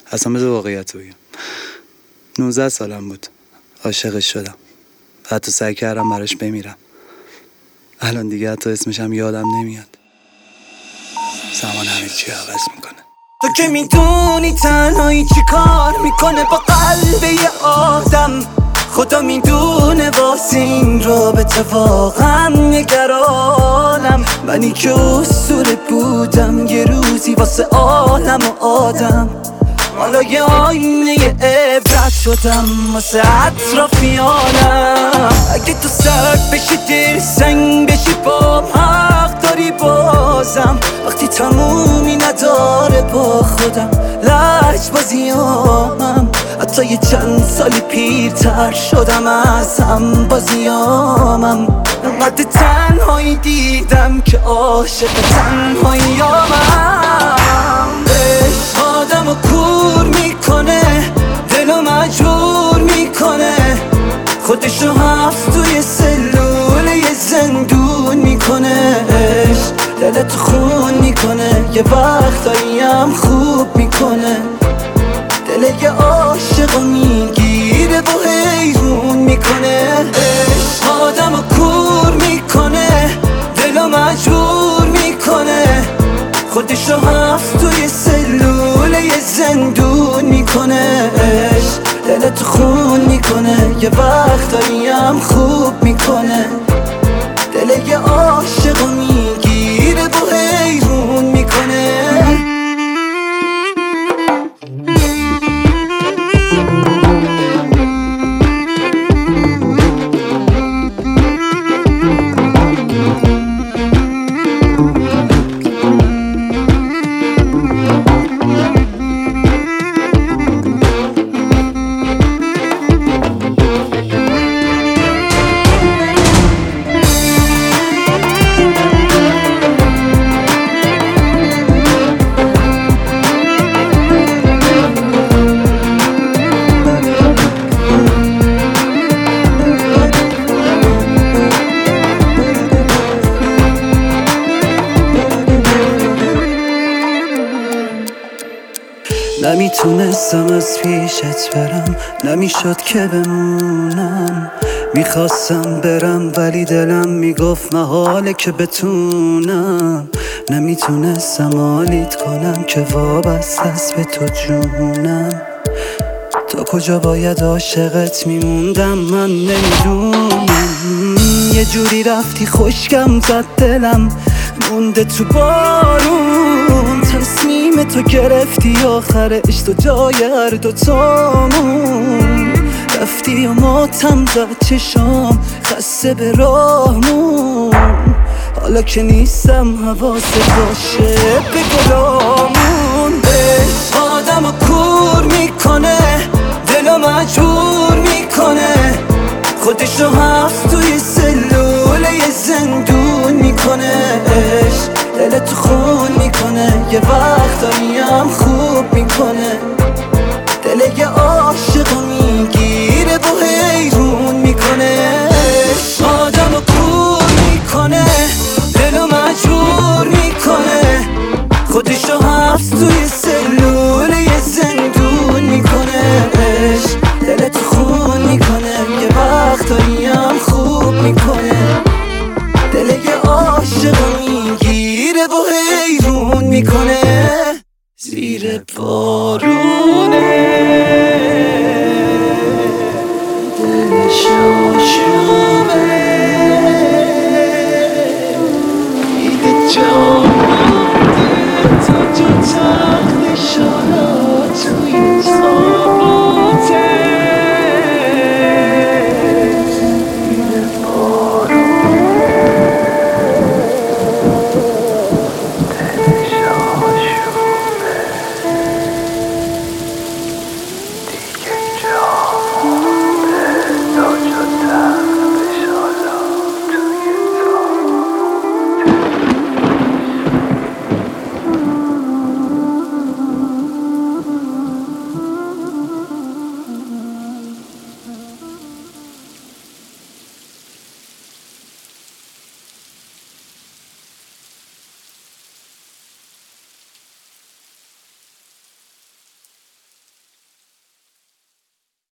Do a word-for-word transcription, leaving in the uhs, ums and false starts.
اصلا بذار واقعیت رو بگم. نوزده سالم بود عاشقش شدم، حتی سعی کردم براش بمیرم. الان دیگه حتی اسمشم یادم نمیاد. زمان همه چی عوض میکنه. تو که میدونی تنهایی چی کار میکنه با قلب یه آدم. خدا میدونه واسه این رابطه واقعا نگرانم. منی که اسطوره بودم یه روزی واسه عالم و آدم. حالا یه آینه عبرت شدم واسه اطرافیانم. اگه تو سرد بشی دل سنگ بشی بام حق داری بازم. وقتی تمومی نداره با خودم لج بازیامم. حتی یه چند سالی پیرتر شدم از هم بازیامم. انقدر تنهایی دیدم که عاشق تنهاییامم. عشق آدمو کور میکنه، دلو مجبور میکنه، خودشو هفت توی سلول یه زندون میکنه. عشق دلتو خون میکنه، یه وقتایی هم خوب میکنه. دل یه عاشقو میگیره و حیرون میکنه. عشق آدمو کور میکنه، دلو مجبور میکنه، خودشو هفت توی سلول یه زندون میکنه. عشق دلتو خون میکنه، یه وقتایی هم خوب میکنه. دل یه عاشقو میگیره و حیرون میکنه. نمیتونستم از پیشت برم، نمیشد که بمونم. میخواستم برم ولی دلم میگفت محاله که بتونم. نمیتونستم حالیت کنم که وابسته است به تو جونم. تا کجا باید عاشقت میموندم من نمیدونم. یه جوری رفتی خشکم زد دلم مونده تو بارون. تصمیم تو گرفتی آخرش تو جای هر دوتامون. رفتی و ماتم زد چشام خسته به راهمون. حالا که نیستم حواست باشه به گلامون. عشق آدمو کور میکنه، دلو مجبور میکنه، خودشو هفت توی سلول یه زندون میکنه. عشق دلتو خون میکنه، یه وقتایی هم خوب میکنه. دل یه عاشقو میگیره و حیرون میکنه. عشق آدمو کور میکنه، دلو مجبور میکنه، خودشو هفت توی سلول یه زندون میکنه. عشق دلتو خون میکنه، یه وقتایی هم خوب میکنه. دل یه عاشقو میگیره و حیرون میکنه. زیر بارونه دلش آشوبه، دیده جا